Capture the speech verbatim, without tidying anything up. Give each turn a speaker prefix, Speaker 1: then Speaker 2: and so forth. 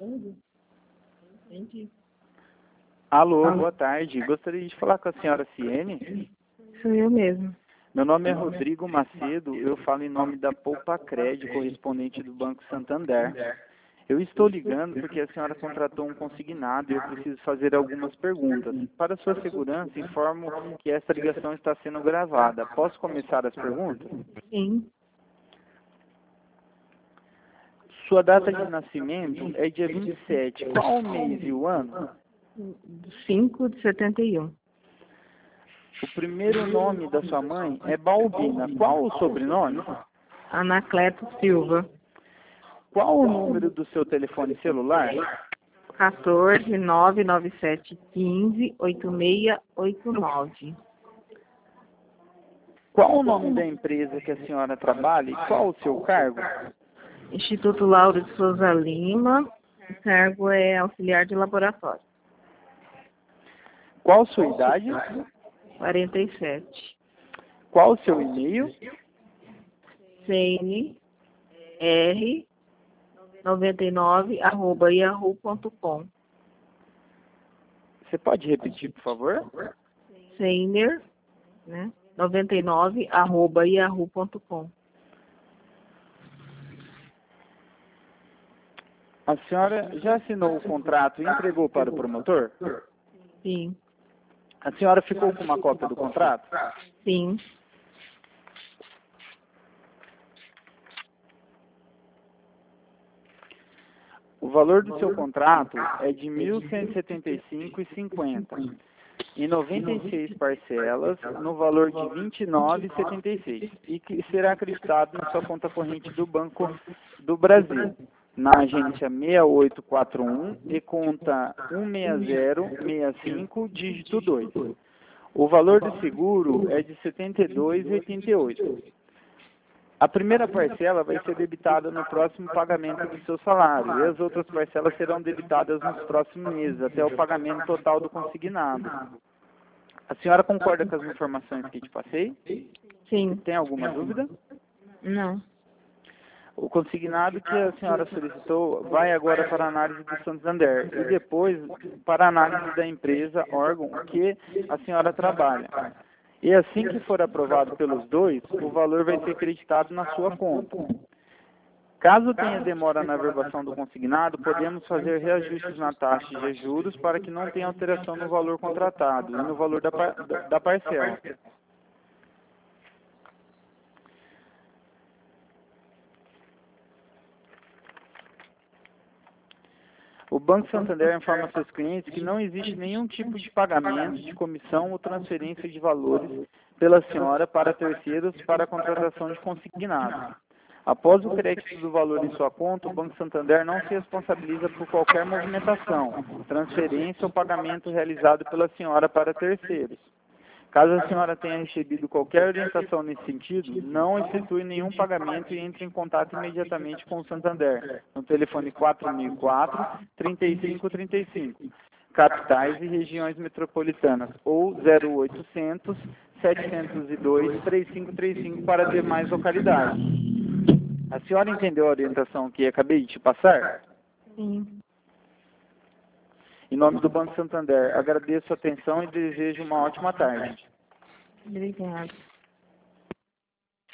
Speaker 1: Entendi.
Speaker 2: Alô, boa tarde. Gostaria de falar com a senhora Ciene.
Speaker 1: Sou eu mesmo.
Speaker 2: Meu nome é Rodrigo Macedo, eu falo em nome da Poupa Cred, correspondente do Banco Santander. Eu estou ligando porque a senhora contratou um consignado e eu preciso fazer algumas perguntas. Para sua segurança, informo que esta ligação está sendo gravada. Posso começar as perguntas?
Speaker 1: Sim.
Speaker 2: Sua data de nascimento é dia vinte e sete. Qual o mês e o ano?
Speaker 1: cinco de setenta e um.
Speaker 2: O primeiro nome da sua mãe é Balbina. Qual o sobrenome?
Speaker 1: Anacleto Silva.
Speaker 2: Qual o número do seu telefone celular?
Speaker 1: quatorze, nove nove sete, quinze, oito seis oito nove.
Speaker 2: Qual o nome da empresa que a senhora trabalha e qual o seu cargo?
Speaker 1: Instituto Lauro de Souza Lima. O cargo é auxiliar de laboratório.
Speaker 2: Qual sua idade?
Speaker 1: quarenta e sete.
Speaker 2: Qual o seu e-mail?
Speaker 1: C N R noventa e nove arroba yahoo ponto com.
Speaker 2: Você pode repetir, por favor?
Speaker 1: Seiner, né? noventa e nove arroba yahoo ponto com.
Speaker 2: A senhora já assinou o contrato e entregou para o promotor?
Speaker 1: Sim.
Speaker 2: A senhora ficou com uma cópia do contrato?
Speaker 1: Sim.
Speaker 2: O valor do seu contrato é de mil cento e setenta e cinco reais e cinquenta centavos, em noventa e seis parcelas, no valor de vinte e nove reais e setenta e seis centavos, e que será acreditado na sua conta corrente do Banco do Brasil, na agência seis oito quatro um e conta um seis zero seis cinco, dígito dois. O valor do seguro é de setenta e dois reais e oitenta e oito centavos. A primeira parcela vai ser debitada no próximo pagamento do seu salário e as outras parcelas serão debitadas nos próximos meses, até o pagamento total do consignado. A senhora concorda com as informações que te passei?
Speaker 1: Sim.
Speaker 2: Tem alguma dúvida?
Speaker 1: Não.
Speaker 2: O consignado que a senhora solicitou vai agora para a análise do Santander e depois para a análise da empresa, órgão que a senhora trabalha. E assim que for aprovado pelos dois, o valor vai ser creditado na sua conta. Caso tenha demora na averbação do consignado, podemos fazer reajustes na taxa de juros para que não tenha alteração no valor contratado e no valor da, par da, da parcela. O Banco Santander informa seus clientes que não existe nenhum tipo de pagamento de comissão ou transferência de valores pela senhora para terceiros para a contratação de consignado. Após o crédito do valor em sua conta, o Banco Santander não se responsabiliza por qualquer movimentação, transferência ou pagamento realizado pela senhora para terceiros. Caso a senhora tenha recebido qualquer orientação nesse sentido, não efetue nenhum pagamento e entre em contato imediatamente com o Santander, no telefone quatro mil e quatro, trinta e cinco trinta e cinco, capitais e regiões metropolitanas, ou zero oitocentos, setecentos e dois, trinta e cinco trinta e cinco para demais localidades. A senhora entendeu a orientação que acabei de te passar?
Speaker 1: Sim.
Speaker 2: Em nome do Banco Santander, agradeço a atenção e desejo uma ótima tarde.
Speaker 1: Obrigada.